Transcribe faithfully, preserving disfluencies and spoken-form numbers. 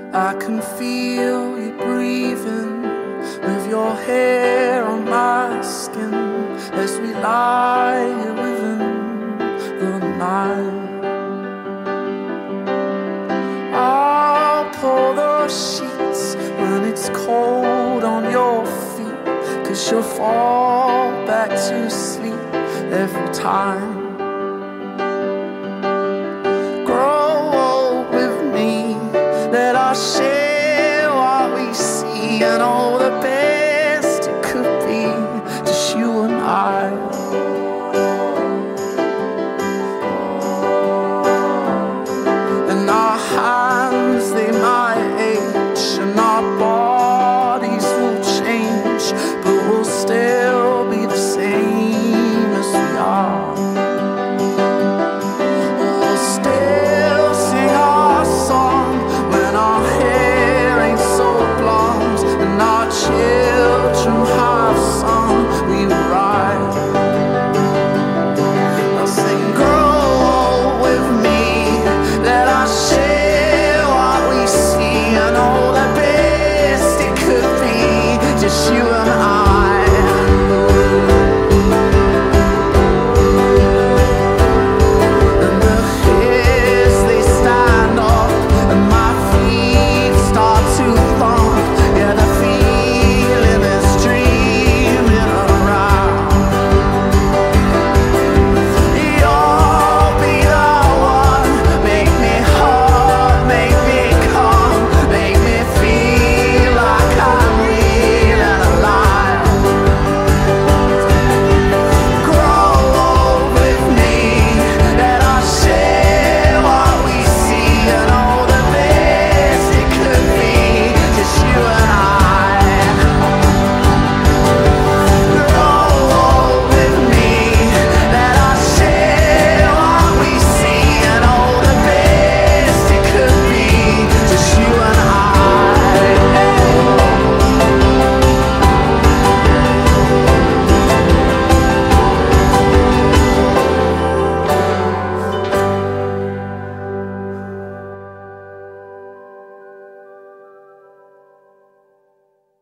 I can feel you breathing with your hair on my skin as we lie here within the night. I'll pull the sheets when it's cold on your feet, 'cause you'll fall back to sleep every time. Grow old with me, let us share what we see and all the pain